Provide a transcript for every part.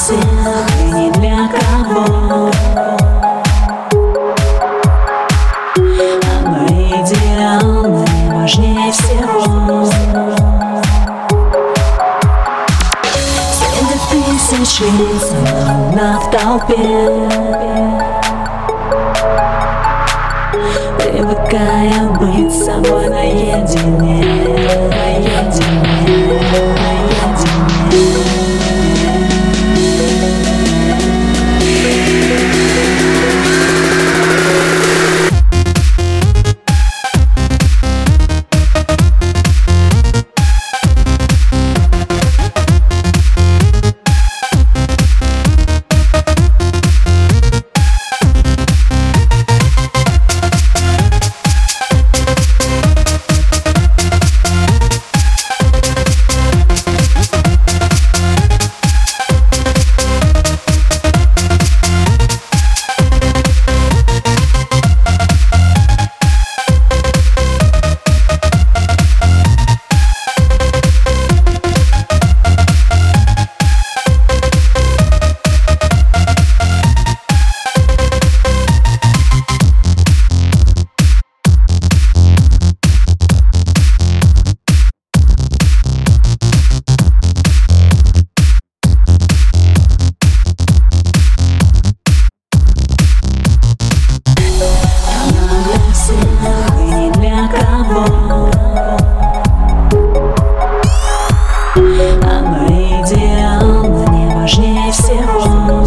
всех и ни для кого. А мои идеалы важнее всего. Среди тысяч лиц она в толпе, привыкая быть собой наедине, наедине, наедине. А мои идеалы не важнее всего.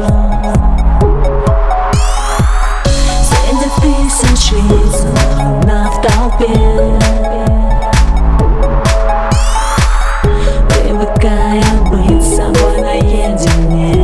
Среди тысяч лиц она в толпе, привыкая быть собой наедине.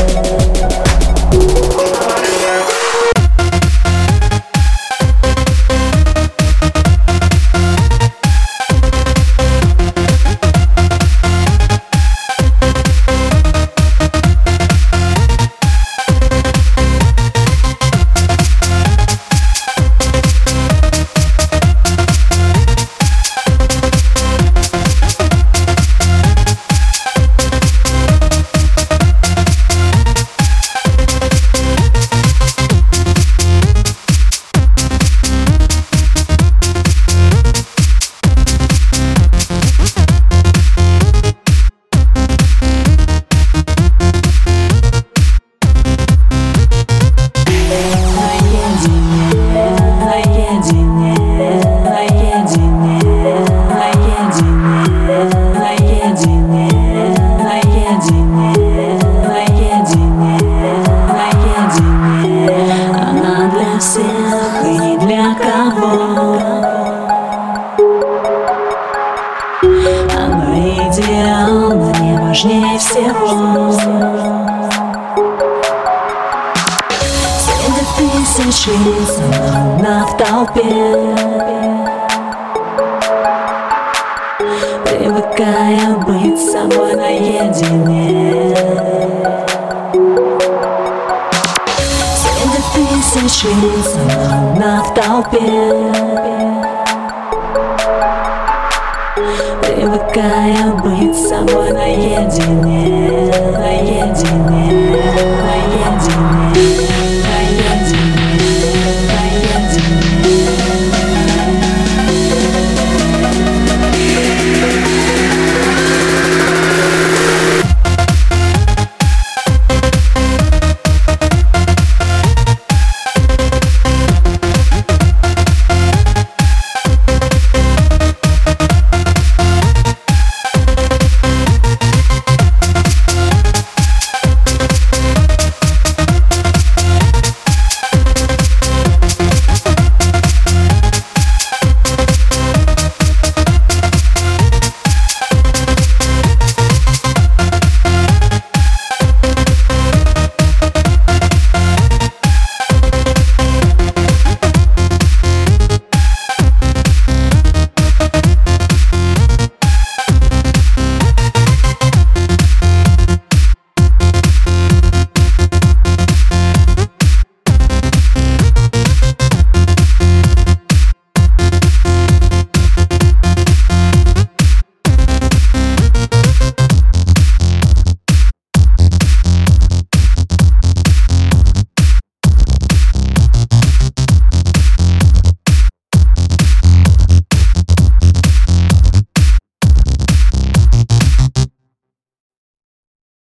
Всех и ни для кого. А мои идеалы не важнее всего. Среди тысяч лиц она в толпе, привыкая быть собой наедине. Тысяч лиц она в толпе, привыкая быть собой наедине.